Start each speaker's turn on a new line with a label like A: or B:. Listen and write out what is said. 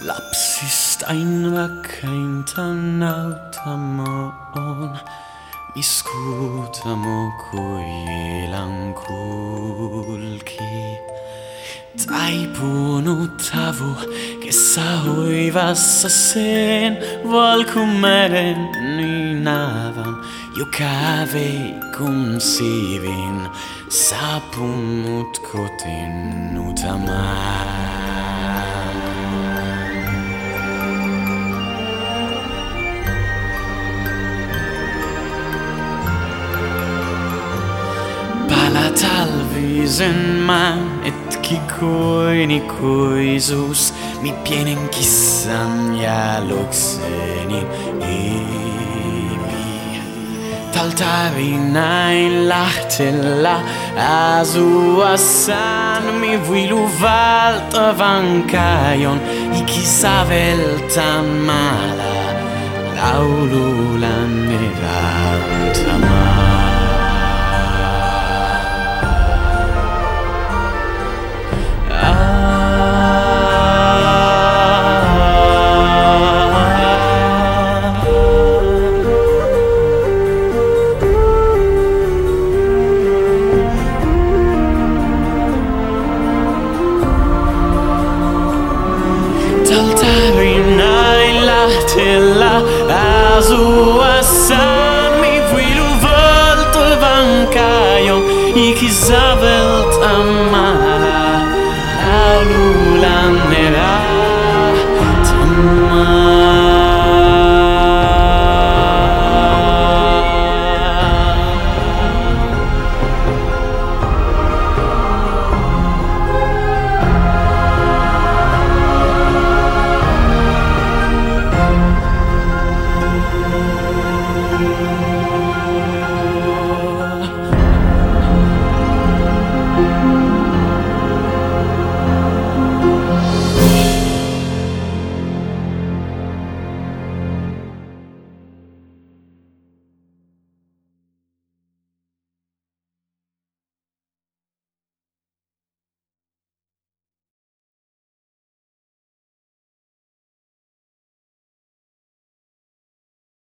A: Lapsist ein vakaintan autamon Miskutamo kujelan kulki Taipunutavu kessa hoivassa sen valkumeren nynavan joka veikun siivin saapunut kotiin nutamaan. Talvisen mä etki kuisuus, mi pienen kissan jäälukseni imi. Taltarinain lahtella asuassaan mi vilu valtavan kajon ikisaveltan mala laululan erantamaan. Taltarinain lahtella asuassaan mi vilu valtavan kajon ikisaveltan